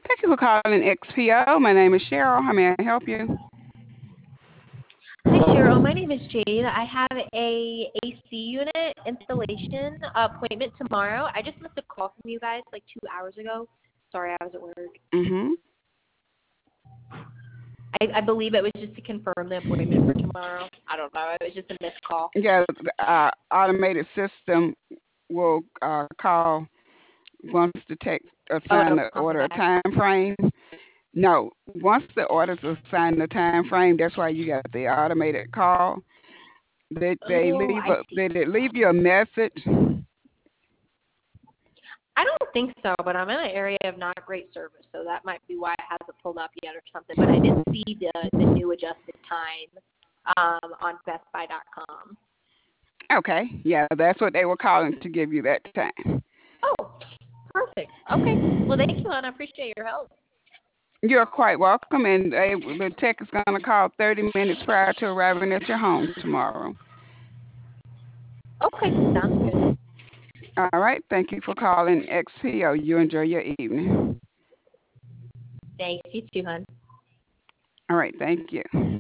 Thank you for calling XPO. My name is Cheryl. How may I help you? Hi, Cheryl. My name is Jade. I have a AC unit installation appointment tomorrow. I just missed a call from you guys like 2 hours ago. Sorry, I was at work. Mm-hmm. I believe it was just to confirm the appointment for tomorrow. I don't know. It was just a missed call. Yeah, the automated system will call once the tech Oh, assign it'll the call me order a back. time frame. No, once the order's assigned the time frame, that's why you got the automated call. Oh, I see. They leave you a message. I don't think so, but I'm in an area of not great service, so that might be why it hasn't pulled up yet or something. But I did see the new adjusted time on BestBuy.com. Okay, yeah, that's what they were calling to give you that time. Oh, perfect. Okay. Well, thank you, hon. I appreciate your help. You're quite welcome, and the tech is going to call 30 minutes prior to arriving at your home tomorrow. Okay, sounds good. All right, thank you for calling XPO. You enjoy your evening. Thanks. You too, hon. All right, thank you.